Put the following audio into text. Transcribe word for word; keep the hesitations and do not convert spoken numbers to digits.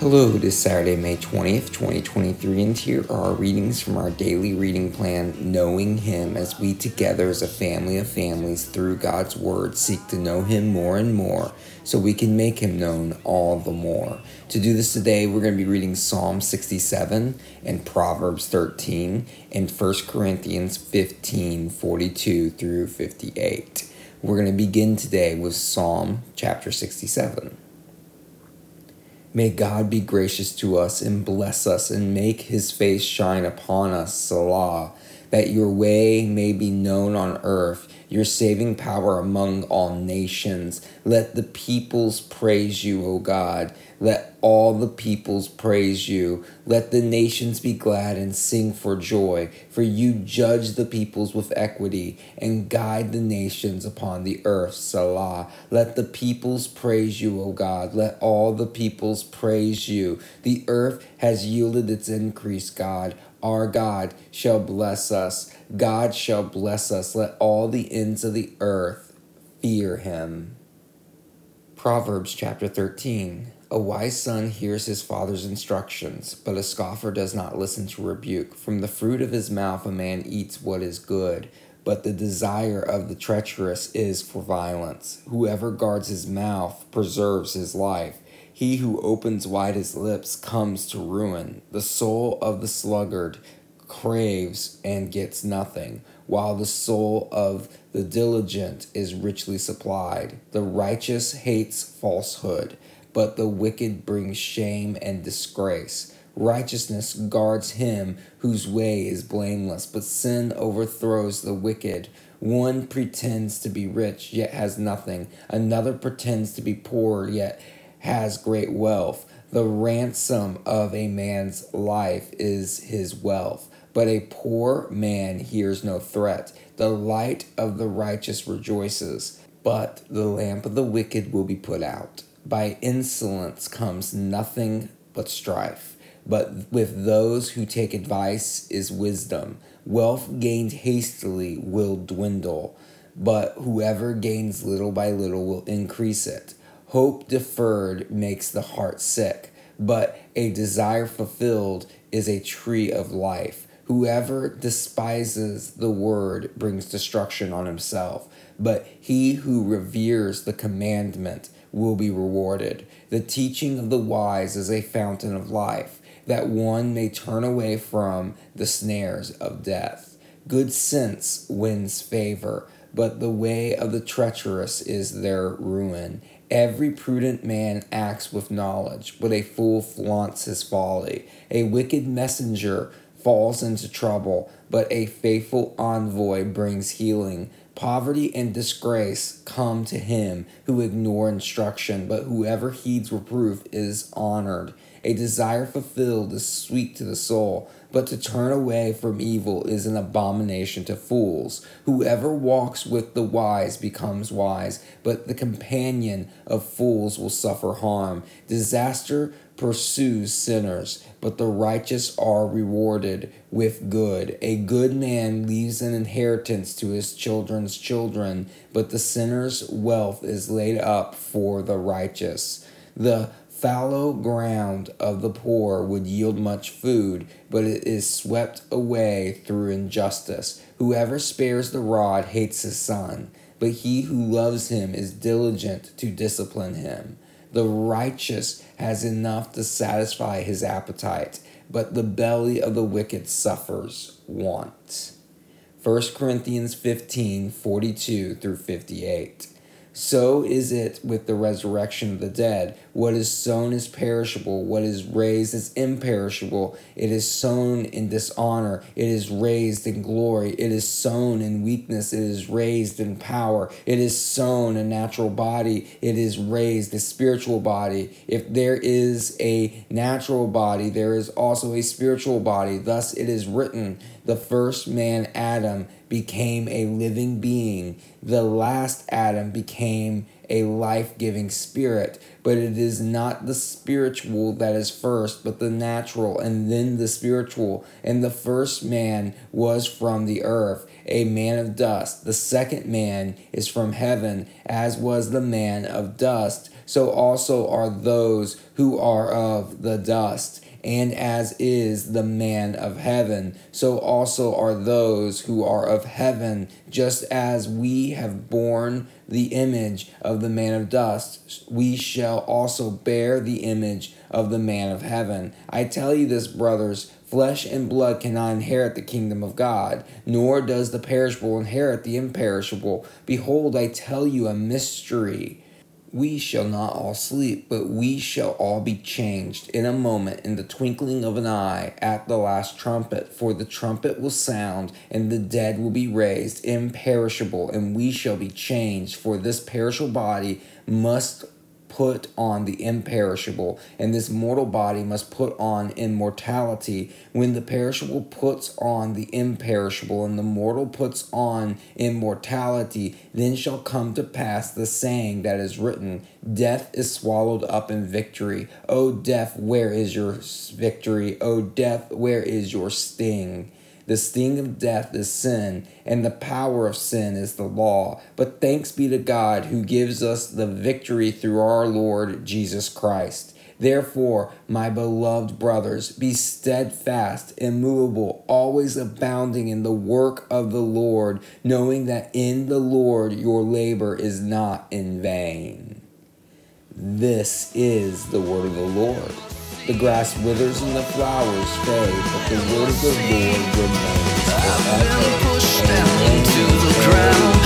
Hello, it is Saturday, May twentieth, twenty twenty-three, and here are our readings from our daily reading plan, Knowing Him, as we together as a family of families through God's Word seek to know Him more and more so we can make Him known all the more. To do this today, we're going to be reading Psalm sixty-seven and Proverbs thirteen and First Corinthians fifteen, forty-two through fifty-eight. We're going to begin today with Psalm chapter sixty-seven. May God be gracious to us and bless us and make His face shine upon us, Selah, that your way may be known on earth, your saving power among all nations. Let the peoples praise you, O God. Let all the peoples praise you. Let the nations be glad and sing for joy, for you judge the peoples with equity and guide the nations upon the earth, Selah. Let the peoples praise you, O God. Let all the peoples praise you. The earth has yielded its increase, God. Our God shall bless us. God shall bless us. Let all the ends of the earth fear Him. Proverbs chapter thirteen. A wise son hears his father's instructions, but a scoffer does not listen to rebuke. From the fruit of his mouth a man eats what is good, but the desire of the treacherous is for violence. Whoever guards his mouth preserves his life. He who opens wide his lips comes to ruin. The soul of the sluggard craves and gets nothing, while the soul of the diligent is richly supplied. The righteous hates falsehood, but the wicked brings shame and disgrace. Righteousness guards him whose way is blameless, but sin overthrows the wicked. One pretends to be rich, yet has nothing. Another pretends to be poor, yet has great wealth. The ransom of a man's life is his wealth, but a poor man hears no threat. The light of the righteous rejoices, but the lamp of the wicked will be put out. By insolence comes nothing but strife, but with those who take advice is wisdom. Wealth gained hastily will dwindle, but whoever gains little by little will increase it. Hope deferred makes the heart sick, but a desire fulfilled is a tree of life. Whoever despises the word brings destruction on himself, but he who reveres the commandment will be rewarded. The teaching of the wise is a fountain of life, that one may turn away from the snares of death. Good sense wins favor, but the way of the treacherous is their ruin. Every prudent man acts with knowledge, but a fool flaunts his folly. A wicked messenger falls into trouble, but a faithful envoy brings healing. Poverty and disgrace come to him who ignore instruction, but whoever heeds reproof is honored. A desire fulfilled is sweet to the soul, but to turn away from evil is an abomination to fools. Whoever walks with the wise becomes wise, but the companion of fools will suffer harm. Disaster pursues sinners, but the righteous are rewarded with good. A good man leaves an inheritance to his children's children, but the sinner's wealth is laid up for the righteous. The fallow ground of the poor would yield much food, but it is swept away through injustice. Whoever spares the rod hates his son, but he who loves him is diligent to discipline him. The righteous has enough to satisfy his appetite, but the belly of the wicked suffers want. First Corinthians fifteen, forty-two through fifty-eight. So is it with the resurrection of the dead. What is sown is perishable. What is raised is imperishable. It is sown in dishonor. It is raised in glory. It is sown in weakness. It is raised in power. It is sown a natural body. It is raised a spiritual body. If there is a natural body, there is also a spiritual body. Thus it is written, the first man, Adam, became a living being. The last Adam became a life-giving spirit. But it is not the spiritual that is first, but the natural, and then the spiritual. And the first man was from the earth, a man of dust. The second man is from heaven, as was the man of dust. so also are those who are of the dust. And as is the man of heaven, so also are those who are of heaven. Just as we have borne the image of the man of dust, we shall also bear the image of the man of heaven. I tell you this, brothers, flesh and blood cannot inherit the kingdom of God, nor does the perishable inherit the imperishable. Behold, I tell you a mystery. We shall not all sleep, but we shall all be changed in a moment, in the twinkling of an eye, at the last trumpet. For the trumpet will sound, and the dead will be raised imperishable, and we shall be changed. For this perishable body must put on the imperishable, and this mortal body must put on immortality. When the perishable puts on the imperishable, and the mortal puts on immortality, then shall come to pass the saying that is written, death is swallowed up in victory. O death, where is your victory? O death, where is your sting? The sting of death is sin, and the power of sin is the law. But thanks be to God who gives us the victory through our Lord Jesus Christ. Therefore, my beloved brothers, be steadfast, immovable, always abounding in the work of the Lord, knowing that in the Lord your labor is not in vain. This is the word of the Lord. The grass withers and the flowers fade, but the word of the Lord remains forever. I've been pushed down to the ground.